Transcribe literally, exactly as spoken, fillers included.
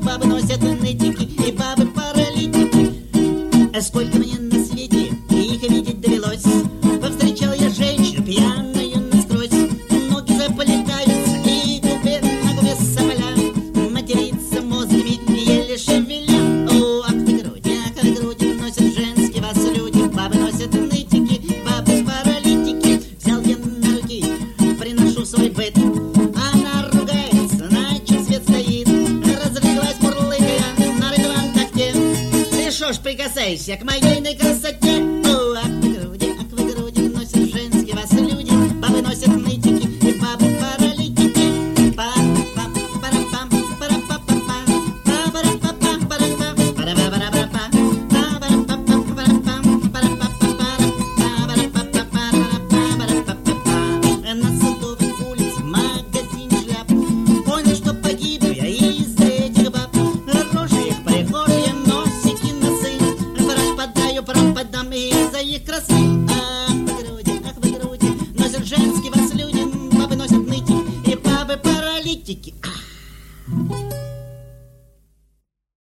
бабы носят нытики, и бабы паралитики. А сколько мне на свете их видеть довелось. Повстречал я женщину пьяную насквозь. Ноги заплетаются, и губы на губе соболя. Матерится мозгами, еле шевеля. О, ах ты груди, ах ты груди, носят женские вас люди. Бабы носят нытики, бабы паралитики. Взял я на руки, приношу свой быт. Она ругается, на чем свет стоит. Разлеглась мурлыкая на рыдван такте. Ты шо ж прикасаешься к моей красоте? О, ах вы груди, ах вы груди, носят женские вас люди. Бабы носят нытики, и бабы паралитики. На Садовой улице магазин шляп. Понял, что погиб я из-за этих баб. Рожи их прихожие, носики, носы. Пропадаю, пропадам из-за их красы.